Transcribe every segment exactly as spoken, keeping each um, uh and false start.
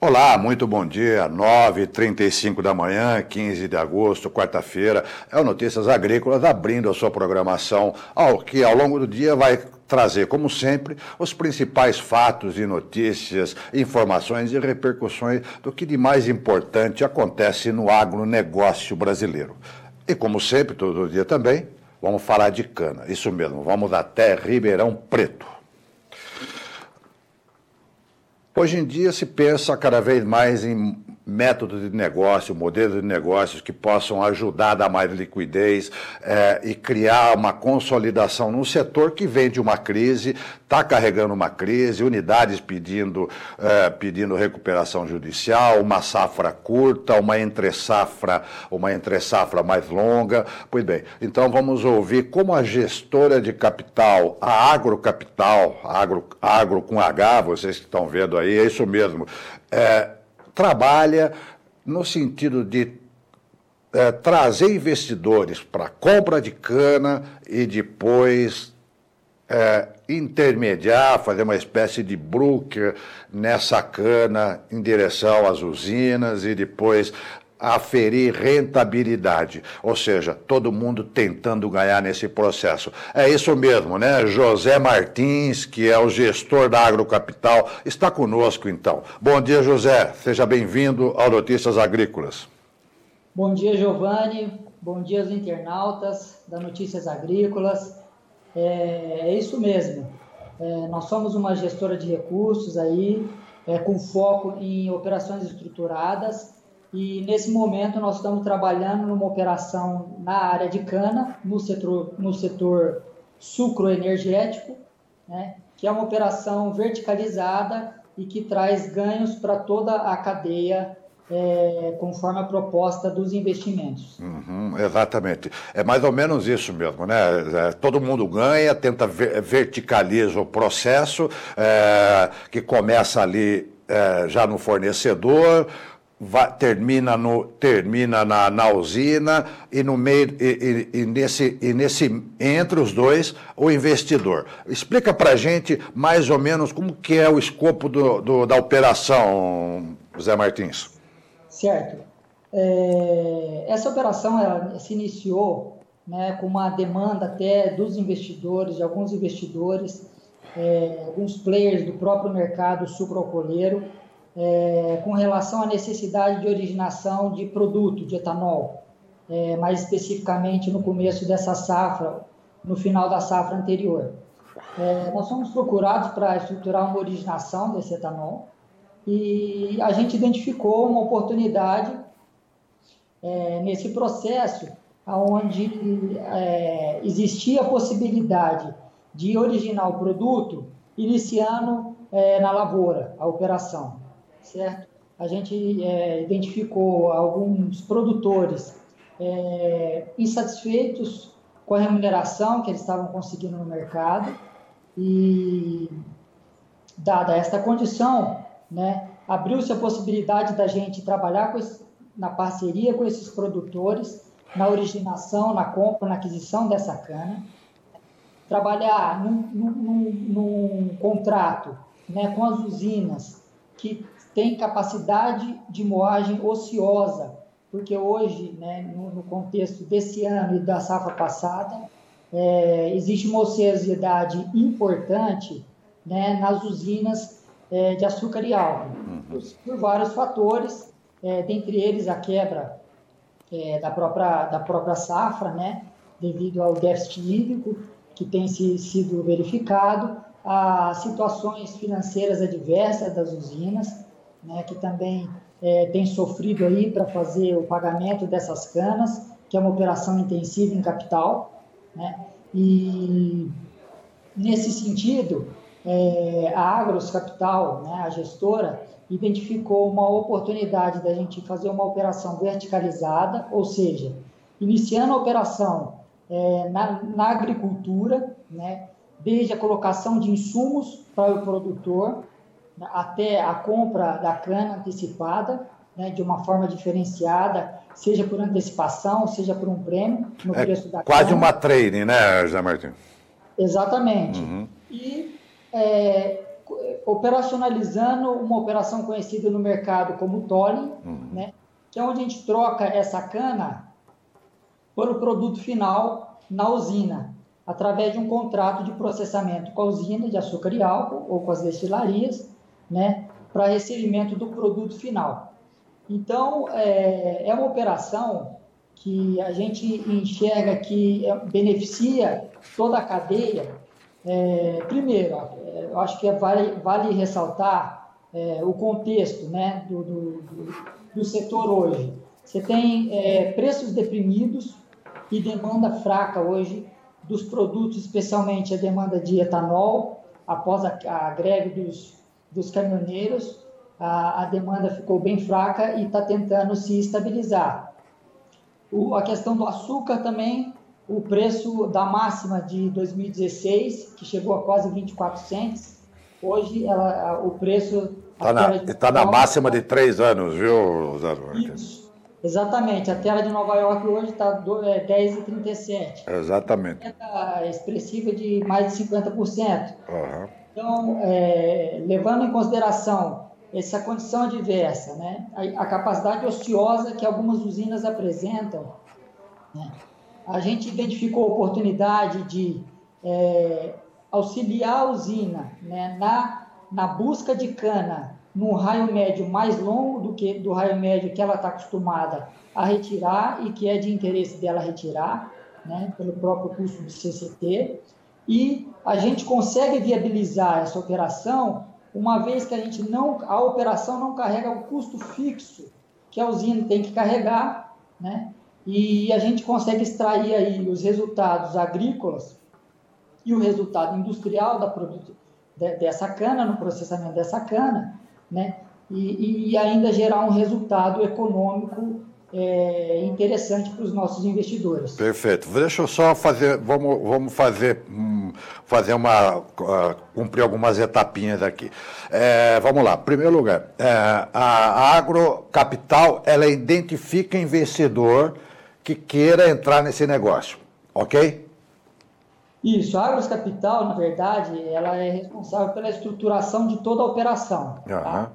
Olá, muito bom dia, nove e trinta e cinco da manhã, quinze de agosto, quarta-feira, é o Notícias Agrícolas abrindo a sua programação, ao que ao longo do dia vai trazer, como sempre, os principais fatos e notícias, informações e repercussões do que de mais importante acontece no agronegócio brasileiro. E como sempre, todo dia também, vamos falar de cana, isso mesmo, vamos até Ribeirão Preto. Hoje em dia se pensa cada vez mais em métodos de negócio, modelos de negócios que possam ajudar a dar mais liquidez é, e criar uma consolidação num setor que vem de uma crise, está carregando uma crise, unidades pedindo, é, pedindo recuperação judicial, uma safra curta, uma entre-safra, uma entre-safra mais longa. Pois bem, então vamos ouvir como a gestora de capital, a Agrocapital, agro, agro com H, vocês que estão vendo aí, é isso mesmo, é, trabalha no sentido de é, trazer investidores para compra de cana e depois é, intermediar, fazer uma espécie de broker nessa cana em direção às usinas e depois aferir rentabilidade, ou seja, todo mundo tentando ganhar nesse processo. É isso mesmo, né? José Martins, que é o gestor da Agrocapital, está conosco então. Bom dia, José, seja bem-vindo ao Notícias Agrícolas. Bom dia, Giovanni, bom dia aos internautas da Notícias Agrícolas. É, é isso mesmo, é, nós somos uma gestora de recursos aí, é, com foco em operações estruturadas. E, nesse momento, nós estamos trabalhando numa operação na área de cana, no setor, no setor sucroenergético, né, que é uma operação verticalizada e que traz ganhos para toda a cadeia, é, conforme a proposta dos investimentos. Uhum, exatamente. É mais ou menos isso mesmo, né? É, todo mundo ganha, tenta ver, verticaliza o processo, é, que começa ali é, já no fornecedor, Vai, termina, no, termina na, na usina e no meio e, e, e, nesse, e nesse entre os dois o investidor. Explica para a gente mais ou menos como que é o escopo do, do, da operação, Zé Martins. Certo. É, essa operação ela se iniciou, né, com uma demanda até dos investidores, de alguns investidores, é, alguns players do próprio mercado sucroalcooleiro, É, com relação à necessidade de originação de produto, de etanol, é, mais especificamente no começo dessa safra, no final da safra anterior. É, nós fomos procurados para estruturar uma originação desse etanol e a gente identificou uma oportunidade é, nesse processo onde é, existia a possibilidade de originar o produto iniciando é, na lavoura, a operação. Certo? A gente é, identificou alguns produtores é, insatisfeitos com a remuneração que eles estavam conseguindo no mercado e, dada esta condição, né, abriu-se a possibilidade da gente trabalhar com esse, na parceria com esses produtores, na originação, na compra, na aquisição dessa cana, trabalhar num, num, num, num contrato, né, com as usinas que tem capacidade de moagem ociosa, porque hoje, né, no, no contexto desse ano e da safra passada, é, existe uma ociosidade importante, né, nas usinas é, de açúcar e álcool, por, por vários fatores, é, dentre eles a quebra é, da, própria, da própria safra, né, devido ao déficit hídrico que tem se, sido verificado, as situações financeiras adversas das usinas, né, que também é, tem sofrido aí para fazer o pagamento dessas canas, que é uma operação intensiva em capital, né, e nesse sentido, é, a Agros Capital, né, a gestora, identificou uma oportunidade da gente fazer uma operação verticalizada, ou seja, iniciando a operação é, na, na agricultura, né, desde a colocação de insumos para o produtor, até a compra da cana antecipada, né, de uma forma diferenciada, seja por antecipação, seja por um prêmio no é preço da quase cana. Uma trading, né, José Martins? Exatamente. Uhum. E é, operacionalizando uma operação conhecida no mercado como tolling, uhum. né, que é onde a gente troca essa cana por o produto final na usina, através de um contrato de processamento com a usina de açúcar e álcool ou com as destilarias, né, para recebimento do produto final. Então, é, é uma operação que a gente enxerga que beneficia toda a cadeia. É, primeiro, eu acho que vale, vale ressaltar é, o contexto, né, do, do, do setor hoje. Você tem é, preços deprimidos e demanda fraca hoje dos produtos, especialmente a demanda de etanol, após a, a greve dos, dos caminhoneiros, a, a demanda ficou bem fraca e está tentando se estabilizar. O, a questão do açúcar também, o preço da máxima de dois mil e dezesseis, que chegou a quase vinte e quatro cents, hoje ela, o preço... Está na, tá na máxima de três anos, viu, Zé Duarte? Isso, exatamente. A tela de Nova York hoje está dez vírgula trinta e sete. Exatamente. É expressiva de mais de cinquenta por cento. Uhum. Então, é, levando em consideração essa condição adversa, né, a, a capacidade ociosa que algumas usinas apresentam, né, a gente identificou a oportunidade de é, auxiliar a usina, né, na, na busca de cana num raio médio mais longo do que do raio médio que ela está acostumada a retirar e que é de interesse dela retirar, né, pelo próprio custo do C C T, e a gente consegue viabilizar essa operação uma vez que a gente não, a operação não carrega o custo fixo que a usina tem que carregar, né? E a gente consegue extrair aí os resultados agrícolas e o resultado industrial da produto, de, dessa cana, no processamento dessa cana, né? E, e ainda gerar um resultado econômico é, interessante para os nossos investidores. Perfeito. Deixa eu só fazer, vamos, vamos fazer, hum, fazer uma, uh, cumprir algumas etapinhas aqui. É, vamos lá. Em primeiro lugar, é, a Agrocapital, ela identifica investidor que queira entrar nesse negócio, ok? Isso, a Agrocapital, na verdade, ela é responsável pela estruturação de toda a operação. Uhum. Tá?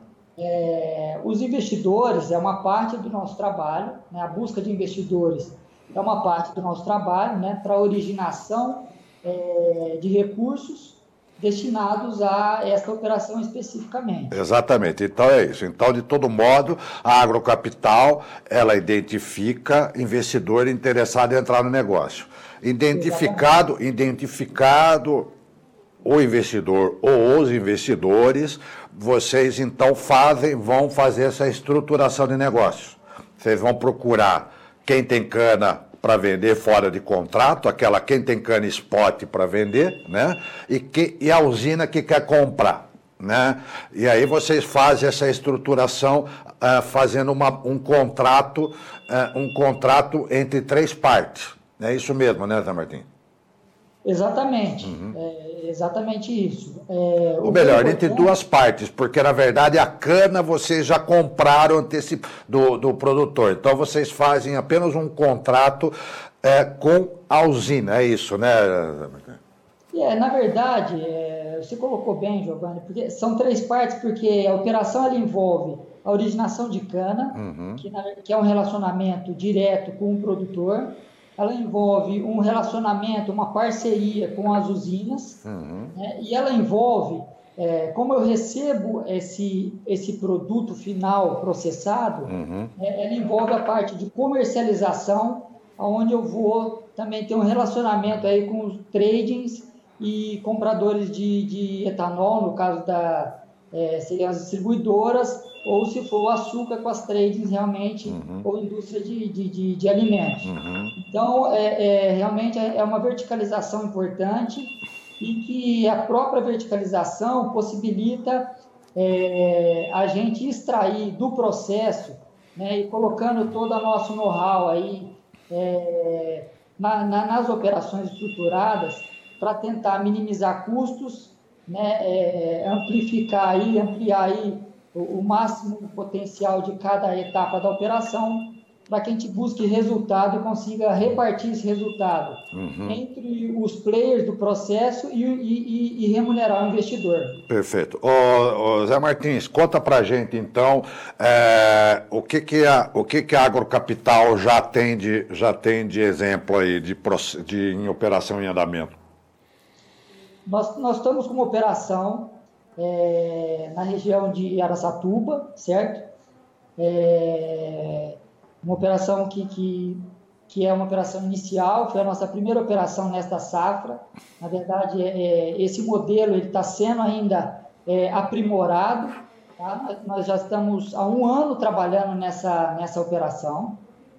É, os investidores é uma parte do nosso trabalho, né? A busca de investidores é uma parte do nosso trabalho, né? Para a originação é, de recursos destinados a esta operação especificamente. Exatamente, então é isso. Então, de todo modo, a Agrocapital, ela identifica investidor interessado em entrar no negócio. Identificado, Exatamente. identificado o investidor ou os investidores, vocês então fazem, vão fazer essa estruturação de negócio. Vocês vão procurar quem tem cana para vender fora de contrato, aquela quem tem cana spot para vender, né? E, que, e a usina que quer comprar, né? E aí vocês fazem essa estruturação uh, fazendo uma, um contrato, uh, um contrato entre três partes. É isso mesmo, né, Zé Martim? Exatamente, uhum. é exatamente isso. É, Ou melhor, entre duas partes, porque na verdade a cana vocês já compraram antecip... do, do produtor, então vocês fazem apenas um contrato é, com a usina, é isso, né? É, na verdade, é, você colocou bem, Giovanni, porque são três partes, porque a operação ela envolve a originação de cana, uhum. que, na, que é um relacionamento direto com o produtor. Ela envolve um relacionamento, uma parceria com as usinas, uhum. né? E ela envolve, é, como eu recebo esse, esse produto final processado, uhum. é, ela envolve a parte de comercialização, onde eu vou também ter um relacionamento aí com os tradings e compradores de, de etanol, no caso da, é, seriam as distribuidoras, ou se for o açúcar com as tradings realmente, uhum. ou indústria de, de, de, de alimentos. Uhum. Então, é, é, realmente é uma verticalização importante e que a própria verticalização possibilita é, a gente extrair do processo, né, e colocando todo o nosso know-how aí é, na, na, nas operações estruturadas para tentar minimizar custos, né, é, amplificar aí, ampliar aí o máximo potencial de cada etapa da operação para que a gente busque resultado e consiga repartir esse resultado uhum. entre os players do processo e, e, e remunerar o investidor. Perfeito. Ô, ô, Zé Martins, conta para a gente, então, é, o, que, que, a, o que, que a Agrocapital já tem de, já tem de exemplo aí de, de, em operação em andamento? Nós, nós estamos com uma operação é, na região de Araçatuba, certo? É, uma operação que, que, que é uma operação inicial, foi a nossa primeira operação nesta safra. Na verdade, é, esse modelo está sendo ainda é, aprimorado. Tá? Nós já estamos há um ano trabalhando nessa, nessa operação.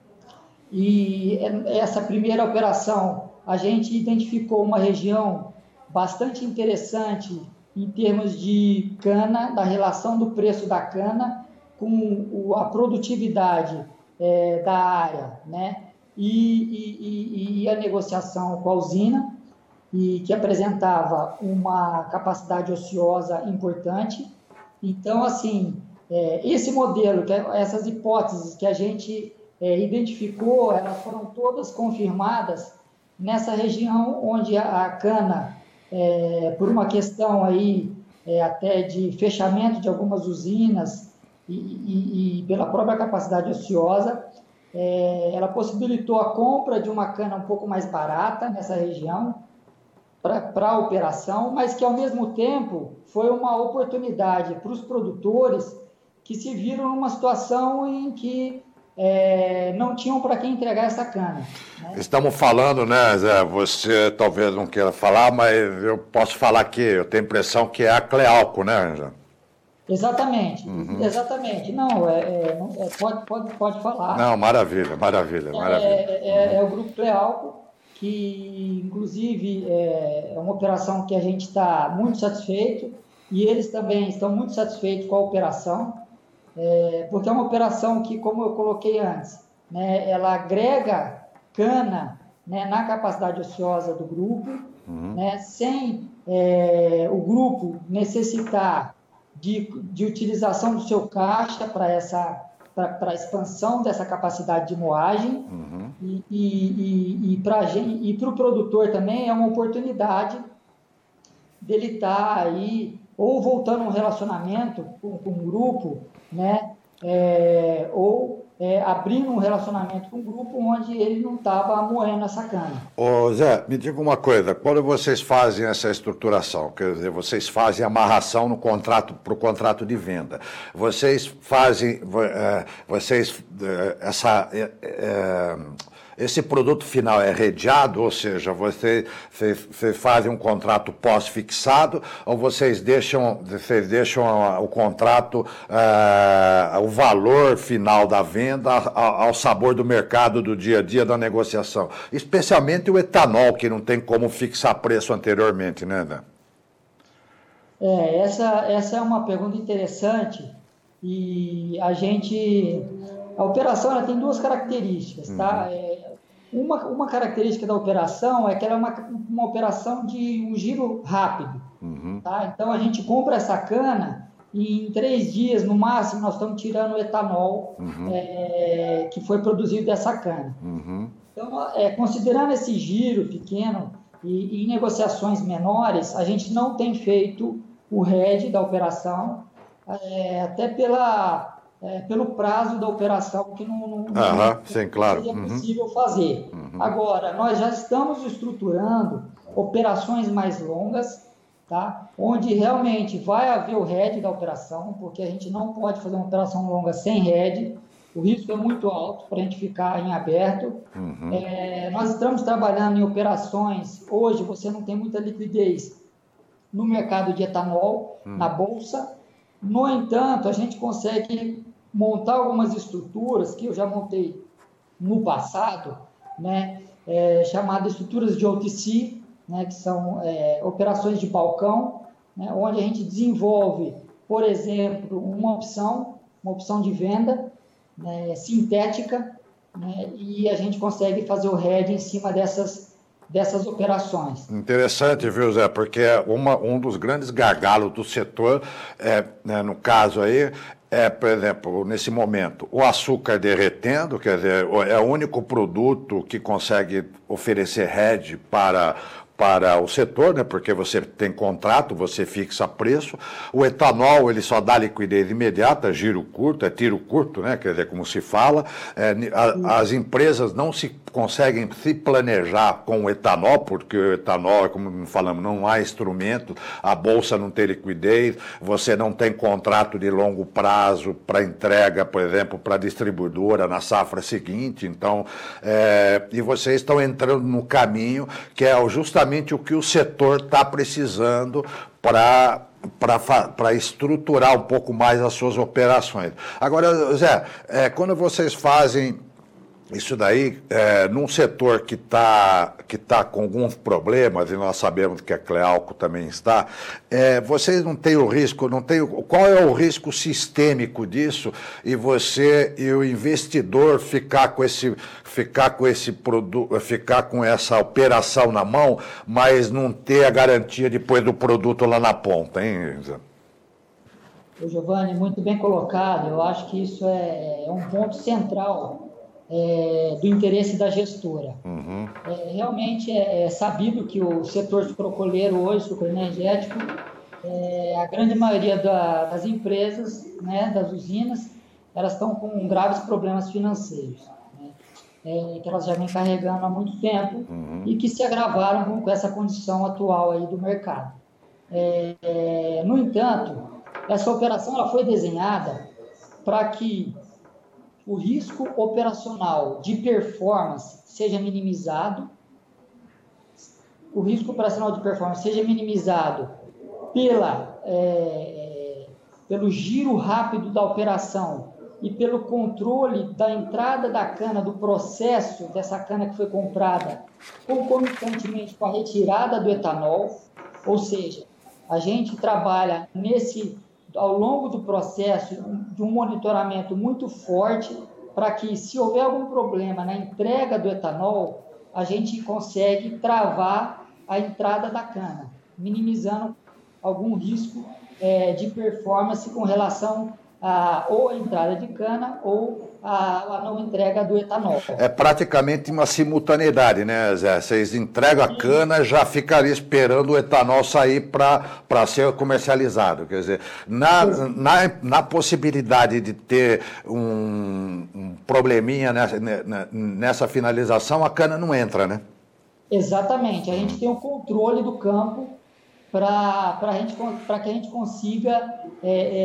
E essa primeira operação, a gente identificou uma região bastante interessante em termos de cana, da relação do preço da cana com a produtividade é, da área, né? E, e, e a negociação com a usina, e que apresentava uma capacidade ociosa importante. Então, assim, é, esse modelo, que, essas hipóteses que a gente é, identificou, elas foram todas confirmadas nessa região onde a, a cana, é, por uma questão aí é, até de fechamento de algumas usinas, E, e, e pela própria capacidade ociosa, é, ela possibilitou a compra de uma cana um pouco mais barata nessa região para a operação, mas que ao mesmo tempo foi uma oportunidade para os produtores que se viram numa situação em que é, não tinham para quem entregar essa cana. Né? Estamos falando, né, Zé, você talvez não queira falar, mas eu posso falar aqui, eu tenho a impressão que é a Clealco, né, Zé? Exatamente, uhum. exatamente. Não, é, é, é, pode, pode, pode falar. Não, maravilha, maravilha, maravilha. É, é, é o Grupo Clealco, que inclusive é, é uma operação que a gente está muito satisfeito, e eles também estão muito satisfeitos com a operação, é, porque é uma operação que, como eu coloquei antes, né, ela agrega cana, né, na capacidade ociosa do grupo, uhum. né, sem é, o grupo necessitar De, de utilização do seu caixa para essa para a expansão dessa capacidade de moagem uhum. e, e, e, e para o produtor também é uma oportunidade dele estar tá aí ou voltando a um relacionamento com, com um grupo, né, é, ou é, abrindo um relacionamento com um grupo onde ele não estava moendo essa cana. Ô Zé, me diga uma coisa, quando vocês fazem essa estruturação, quer dizer, vocês fazem amarração no contrato, para o contrato de venda, vocês fazem, vocês, essa, esse produto final é redeado, ou seja, vocês, vocês fazem um contrato pós-fixado, ou vocês deixam, vocês deixam o contrato, uh, o valor final da venda ao, ao sabor do mercado do dia a dia da negociação, especialmente o etanol, que não tem como fixar preço anteriormente, né, Dan? É, essa, essa é uma pergunta interessante, e a gente, a operação ela tem duas características, tá? Uhum. É, uma, uma característica da operação é que ela é uma, uma operação de um giro rápido, uhum. tá? Então a gente compra essa cana e em três dias, no máximo, nós estamos tirando o etanol uhum. é, que foi produzido dessa cana. Uhum. Então, é, considerando esse giro pequeno e, e negociações menores, a gente não tem feito o hedge da operação, é, até pela, é, pelo prazo da operação, que não, não, uhum, não sim, claro. seria possível uhum. fazer. Uhum. Agora, nós já estamos estruturando operações mais longas, tá? Onde realmente vai haver o hedge da operação, porque a gente não pode fazer uma operação longa sem hedge, o risco é muito alto para a gente ficar em aberto. Uhum. É, nós estamos trabalhando em operações, hoje você não tem muita liquidez no mercado de etanol, uhum. na bolsa. No entanto, a gente consegue montar algumas estruturas que eu já montei no passado, né, é, chamadas estruturas de O T C, né, que são é, operações de balcão, né, onde a gente desenvolve, por exemplo, uma opção, uma opção de venda, né, sintética, né, e a gente consegue fazer o hedge em cima dessas, dessas operações. Interessante, viu, Zé? Porque uma, um dos grandes gargalos do setor, é, né, no caso aí, é, por exemplo, nesse momento, o açúcar derretendo, quer dizer, é o único produto que consegue oferecer hedge para para o setor, né, porque você tem contrato, você fixa preço. O etanol, ele só dá liquidez imediata, giro curto, é tiro curto, né, quer dizer, como se fala. É, a, as empresas não se conseguem se planejar com o etanol, porque o etanol, como falamos, não há instrumento, a bolsa não tem liquidez, você não tem contrato de longo prazo para entrega, por exemplo, para a distribuidora na safra seguinte. Então, é, e vocês estão entrando no caminho que é justamente o que o setor está precisando para para estruturar um pouco mais as suas operações. Agora, Zé, é, quando vocês fazem isso daí, é, num setor que está que tá com alguns problemas, e nós sabemos que a Clealco também está, é, vocês não têm o risco, não tem, qual é o risco sistêmico disso, e você e o investidor ficar com esse, ficar com esse produto, ficar com essa operação na mão, mas não ter a garantia depois do produto lá na ponta, hein, Zé? Ô, Giovanni, muito bem colocado. Eu acho que isso é, é um ponto central É, do interesse da gestora. Uhum. É, realmente é, é sabido que o setor sucrocoleiro hoje, sucroenergético, é, a grande maioria da, das empresas, né, das usinas, elas estão com graves problemas financeiros, né, é, que elas já vêm carregando há muito tempo uhum. e que se agravaram com, com essa condição atual aí do mercado. É, é, no entanto, essa operação ela foi desenhada para que o risco operacional de performance seja minimizado, o risco operacional de performance seja minimizado pela, é, pelo giro rápido da operação e pelo controle da entrada da cana, do processo dessa cana que foi comprada, concomitantemente com a retirada do etanol, ou seja, a gente trabalha nesse... ao longo do processo, de um monitoramento muito forte, para que, se houver algum problema na entrega do etanol, a gente consegue travar a entrada da cana, minimizando algum risco é, de performance com relação a ou a entrada de cana ou a, a não entrega do etanol. É praticamente uma simultaneidade, né, Zé? Vocês entregam a cana, já ficaria esperando o etanol sair para ser comercializado. Quer dizer, na, na, na possibilidade de ter um, um probleminha nessa, nessa finalização, a cana não entra, né? Exatamente. A gente tem o controle do campo para que a gente consiga é, é,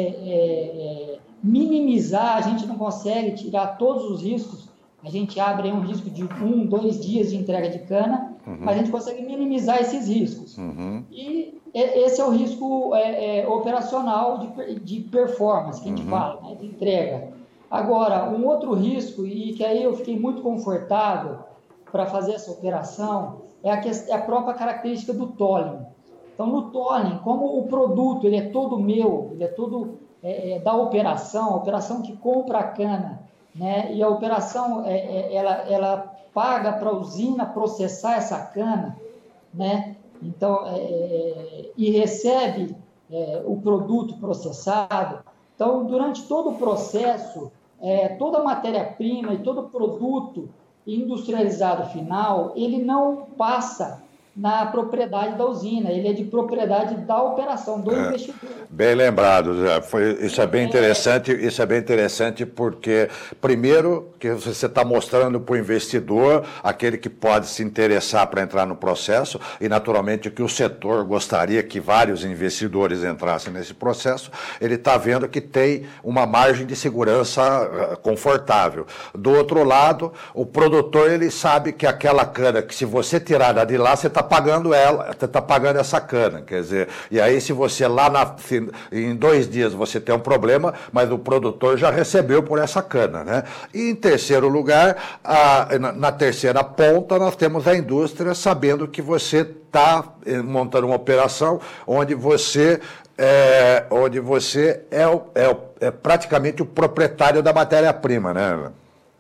é, minimizar. A gente não consegue tirar todos os riscos, a gente abre um risco de um, dois dias de entrega de cana, uhum. mas a gente consegue minimizar esses riscos. Uhum. E esse é o risco é, é, operacional de, de performance, que a gente uhum. fala, né, de entrega. Agora, um outro risco, e que aí eu fiquei muito confortável para fazer essa operação, é a, que, é a própria característica do tolling. Então, no tolling, como o produto ele é todo meu, ele é todo é, é, da operação, a operação que compra a cana, né, e a operação é, é, ela, ela paga para a usina processar essa cana, né, então, é, e recebe é, o produto processado. Então, durante todo o processo, é, toda a matéria-prima e todo o produto industrializado final, ele não passa na propriedade da usina, ele é de propriedade da operação, do é, investidor. Bem lembrado, Zé. Foi, isso é bem interessante, isso é bem interessante porque, primeiro, que você está mostrando para o investidor, aquele que pode se interessar para entrar no processo, e naturalmente que o setor gostaria que vários investidores entrassem nesse processo, ele está vendo que tem uma margem de segurança confortável. Do outro lado, o produtor, ele sabe que aquela cana, que se você tirar da de lá, você está pagando ela, você está pagando essa cana, quer dizer, e aí se você lá na, em dois dias você tem um problema, mas o produtor já recebeu por essa cana, né? E em terceiro lugar, a, na, na terceira ponta, nós temos a indústria sabendo que você está montando uma operação onde você é, onde você é, o, é, o, é praticamente o proprietário da matéria-prima, né?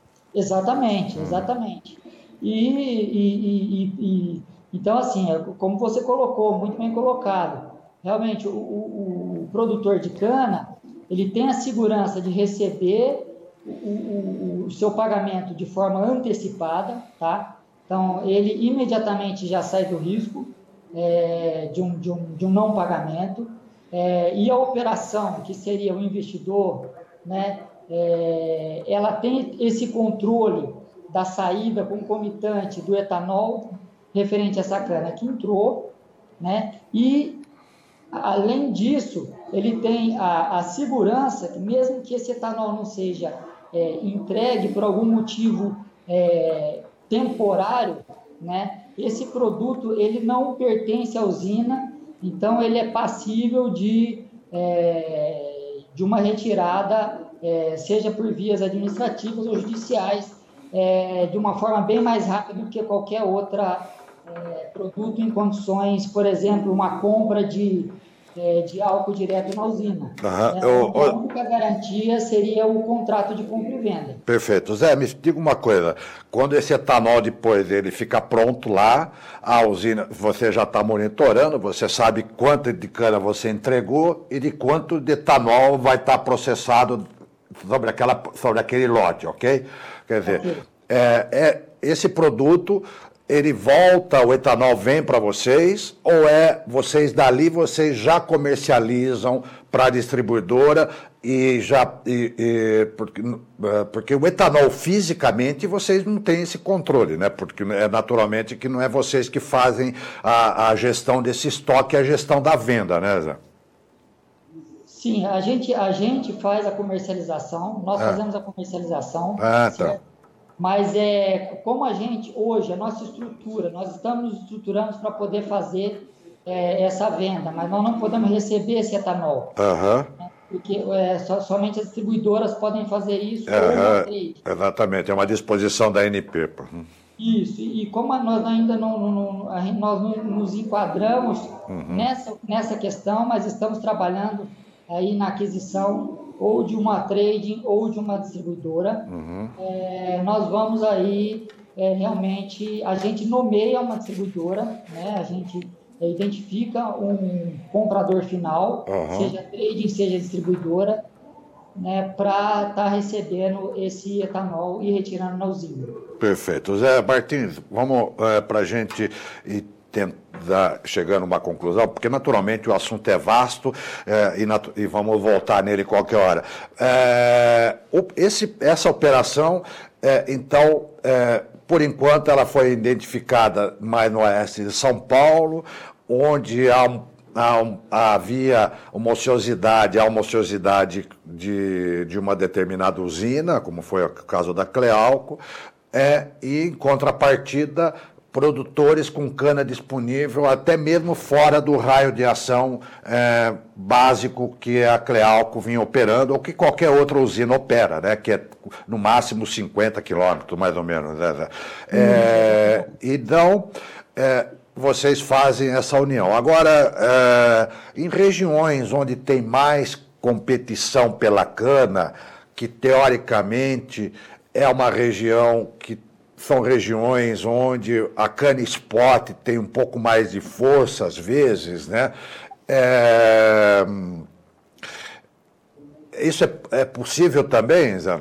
Exatamente, exatamente. E, e, e, e então, assim, como você colocou, muito bem colocado, realmente o, o, o produtor de cana, ele tem a segurança de receber o, o, o seu pagamento de forma antecipada, tá? Então, ele imediatamente já sai do risco é, de, um, de, um, de um não pagamento, é, e a operação, que seria o investidor, né, é, ela tem esse controle da saída concomitante do etanol referente a essa cana que entrou, né, e, além disso, ele tem a, a segurança que, mesmo que esse etanol não seja é, entregue por algum motivo é, temporário, né, esse produto ele não pertence à usina, então ele é passível de, é, de uma retirada, é, seja por vias administrativas ou judiciais, é, de uma forma bem mais rápida do que qualquer outra é, produto em condições, por exemplo, uma compra de, é, de álcool direto na usina. Uhum. É, Eu, a única garantia seria o contrato de compra e venda. Perfeito. Zé, me diga uma coisa. Quando esse etanol depois ele fica pronto lá, a usina, você já está monitorando, você sabe quanto de cana você entregou e de quanto de etanol vai estar processado sobre, aquela, sobre aquele lote, ok? Quer dizer, okay. É, é, esse produto, ele volta, o etanol vem para vocês, ou é vocês dali, vocês já comercializam para a distribuidora e já... E, e, porque, porque o etanol, fisicamente, vocês não têm esse controle, né? Porque é naturalmente que não é vocês que fazem a, a gestão desse estoque, a gestão da venda, né, Zé? Sim, a gente, a gente faz a comercialização, nós é. fazemos a comercialização, ah, certo? Tá. Mas é, como a gente, hoje, a nossa estrutura, nós estamos nos estruturando para poder fazer é, essa venda, mas nós não podemos receber esse etanol. Uhum. Né? Porque é, so, somente as distribuidoras podem fazer isso. Uhum. Exatamente, é uma disposição da A N P. Isso, e como nós ainda não, não, não, nós não nos enquadramos uhum. nessa, nessa questão, mas estamos trabalhando aí na aquisição ou de uma trading ou de uma distribuidora, uhum. é, nós vamos aí é, realmente, a gente nomeia uma distribuidora, né, a gente é, identifica um comprador final, uhum. seja trading, seja distribuidora, né, para estar tá recebendo esse etanol e retirando na usina. Perfeito. Zé Martins, vamos é, para a gente... E... tentar chegar numa conclusão, porque naturalmente o assunto é vasto é, e, natu- e vamos voltar nele qualquer hora. É, o, esse, essa operação, é, então, é, por enquanto, ela foi identificada mais no oeste de São Paulo, onde há um havia uma ociosidade, há uma ociosidade de, de uma determinada usina, como foi o caso da Clealco, é, e em contrapartida produtores com cana disponível, até mesmo fora do raio de ação é, básico que a Clealco vinha operando, ou que qualquer outra usina opera, né, que é no máximo cinquenta quilômetros, mais ou menos. Né? É, então, é, vocês fazem essa união. Agora, é, em regiões onde tem mais competição pela cana, que teoricamente é uma região que são regiões onde a cana spot tem um pouco mais de força, às vezes, né? É... Isso é, é possível também, Zé?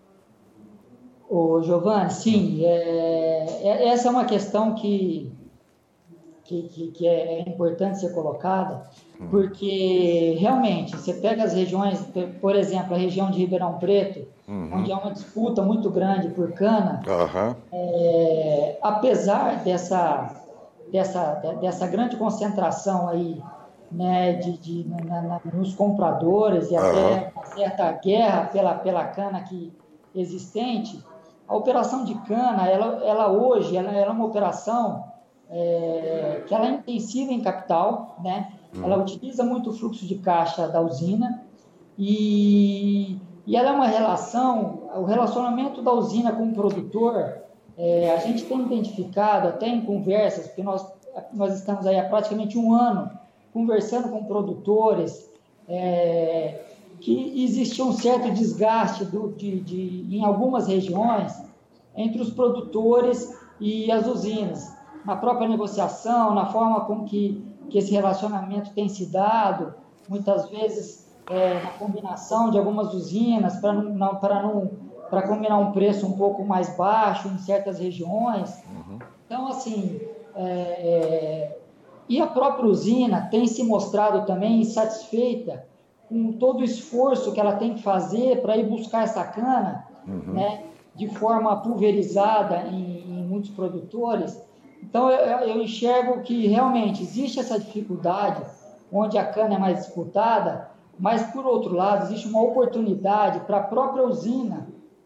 Ô, Giovanni, sim. É, é, essa é uma questão que, que, que, que é importante ser colocada, porque, realmente, você pega as regiões, por exemplo, a região de Ribeirão Preto, uhum. onde há uma disputa muito grande por cana, uhum. é, apesar dessa, dessa, dessa grande concentração aí, né, de, de, na, na, nos compradores e uhum. até uma certa guerra pela, pela cana aqui existente, a operação de cana, ela, ela hoje, ela, ela é uma operação é, que ela é intensiva em capital, né? Ela utiliza muito o fluxo de caixa da usina e, e ela é uma relação, o relacionamento da usina com o produtor, é, a gente tem identificado até em conversas, porque nós, nós estamos aí há praticamente um ano conversando com produtores, é, que existe um certo desgaste do, de, de, em algumas regiões entre os produtores e as usinas, na própria negociação, na forma com que que esse relacionamento tem se dado, muitas vezes é, na combinação de algumas usinas para não, para não, para combinar um preço um pouco mais baixo em certas regiões. Uhum. Então, assim, é, é, e a própria usina tem se mostrado também insatisfeita com todo o esforço que ela tem que fazer para ir buscar essa cana, uhum. né, de forma pulverizada em, em muitos produtores. Então, eu, eu enxergo que realmente existe essa dificuldade, onde a cana é mais disputada, mas, por outro lado, existe uma oportunidade para a própria usina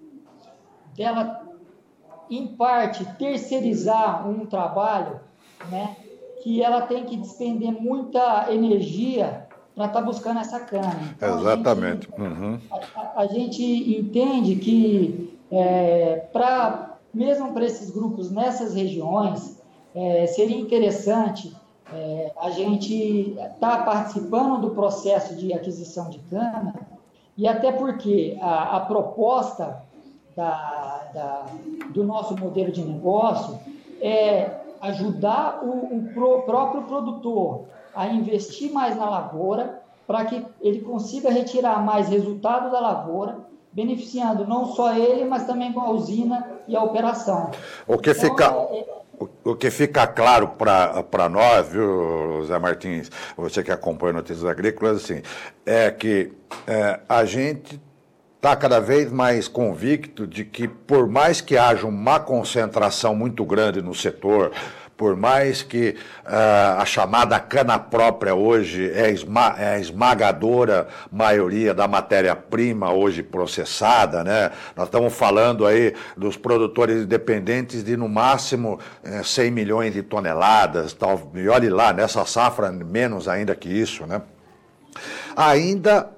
dela, em parte, terceirizar um trabalho, né, que ela tem que despender muita energia para estar tá buscando essa cana. Então, exatamente. A gente, uhum. a, a gente entende que, é, pra, mesmo para esses grupos nessas regiões, é, seria interessante é, a gente estar tá participando do processo de aquisição de cana, e até porque a, a proposta da, da, do nosso modelo de negócio é ajudar o, o pro, próprio produtor a investir mais na lavoura, para que ele consiga retirar mais resultado da lavoura, beneficiando não só ele, mas também com a usina e a operação. O que então, fica... É, é... O que fica claro para nós, viu, Zé Martins, você que acompanha Notícias Agrícolas, assim, é que é, a gente está cada vez mais convicto de que, por mais que haja uma concentração muito grande no setor, por mais que uh, a chamada cana própria hoje é, esma é a esmagadora maioria da matéria-prima hoje processada, né? Nós estamos falando aí dos produtores independentes de no máximo eh, cem milhões de toneladas, tal, e olhe lá, nessa safra menos ainda que isso, né? Ainda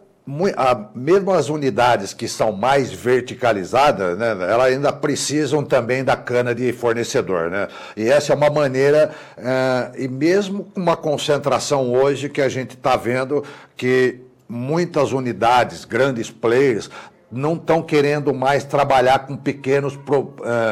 mesmo as unidades que são mais verticalizadas, né, elas ainda precisam também da cana de fornecedor, né? E essa é uma maneira, é, e mesmo com uma concentração hoje que a gente está vendo que muitas unidades, grandes players, não estão querendo mais trabalhar com pequenos, uh,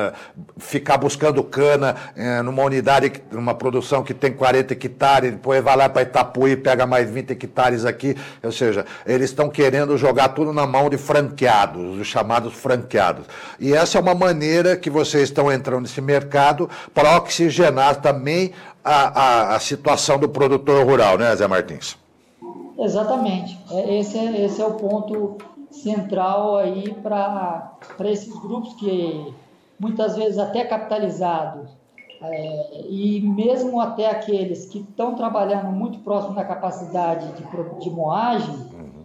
ficar buscando cana uh, numa unidade, numa produção que tem quarenta hectares, depois vai lá para Itapuí, pega mais vinte hectares aqui, ou seja, eles estão querendo jogar tudo na mão de franqueados, os chamados franqueados. E essa é uma maneira que vocês estão entrando nesse mercado para oxigenar também a, a, a situação do produtor rural, né, Zé Martins? Exatamente. Esse é, esse é o ponto central aí para esses grupos que muitas vezes até capitalizados é, e mesmo até aqueles que estão trabalhando muito próximo da capacidade de, de moagem, uhum.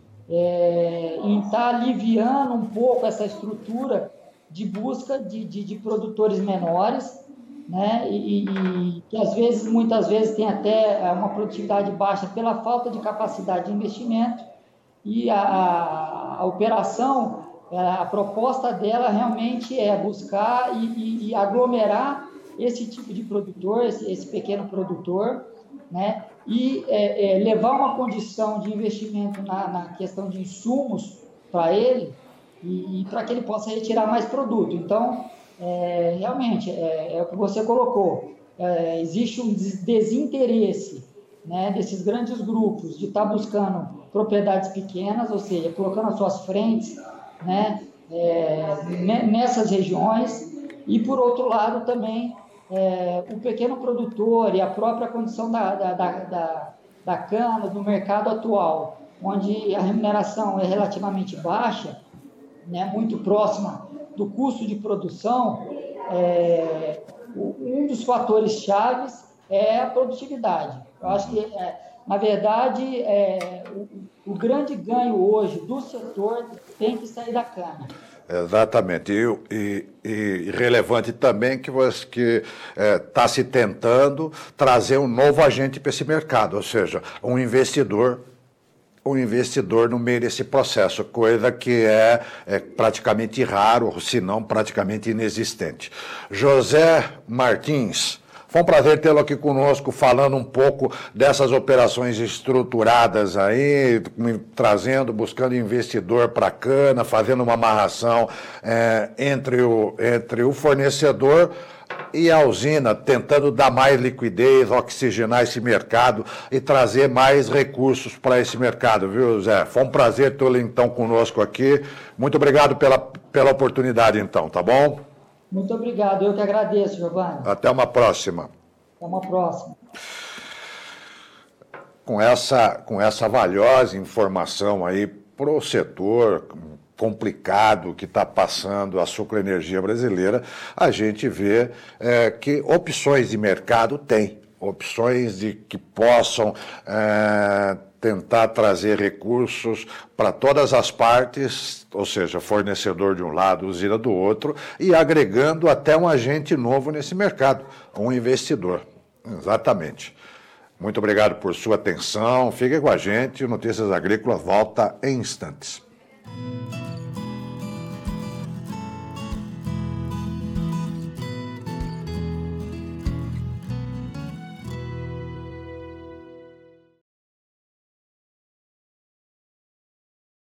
é, em estar tá aliviando um pouco essa estrutura de busca de, de, de produtores menores, né, e, e que às vezes, muitas vezes tem até uma produtividade baixa pela falta de capacidade de investimento. E a, a, a operação, a proposta dela realmente é buscar e, e, e aglomerar esse tipo de produtor, esse, esse pequeno produtor, né? E é, é, levar uma condição de investimento na, na questão de insumos para ele e, e para que ele possa retirar mais produto. Então, é, realmente, é, é o que você colocou, é, existe um desinteresse, né, desses grandes grupos de estar tá buscando propriedades pequenas, ou seja, colocando as suas frentes, né, é, nessas regiões, e por outro lado também é, o pequeno produtor e a própria condição da, da, da, da, da cana no mercado atual, onde a remuneração é relativamente baixa, né, muito próxima do custo de produção, é, um dos fatores chaves é a produtividade. Eu acho que, é, na verdade, é, o, o grande ganho hoje do setor tem que sair da cana. Exatamente. E, e, e relevante também que você que está é, se tentando trazer um novo agente para esse mercado, ou seja, um investidor um investidor no meio desse processo, coisa que é, é praticamente raro, se não praticamente inexistente. José Martins, foi um prazer tê-lo aqui conosco, falando um pouco dessas operações estruturadas aí, trazendo, buscando investidor para a cana, fazendo uma amarração é, entre, o, entre o fornecedor, e a usina tentando dar mais liquidez, oxigenar esse mercado e trazer mais recursos para esse mercado, viu, Zé? Foi um prazer tê-lo, então, conosco aqui. Muito obrigado pela, pela oportunidade, então, tá bom? Muito obrigado, eu que agradeço, Giovanni. Até uma próxima. Até uma próxima. Com essa, com essa valiosa informação aí para o setor complicado que está passando a sucroenergia brasileira, a gente vê é, que opções de mercado tem, opções de que possam é, tentar trazer recursos para todas as partes, ou seja, fornecedor de um lado, usina do outro, e agregando até um agente novo nesse mercado, um investidor. Exatamente. Muito obrigado por sua atenção. Fique com a gente. O Notícias Agrícolas volta em instantes.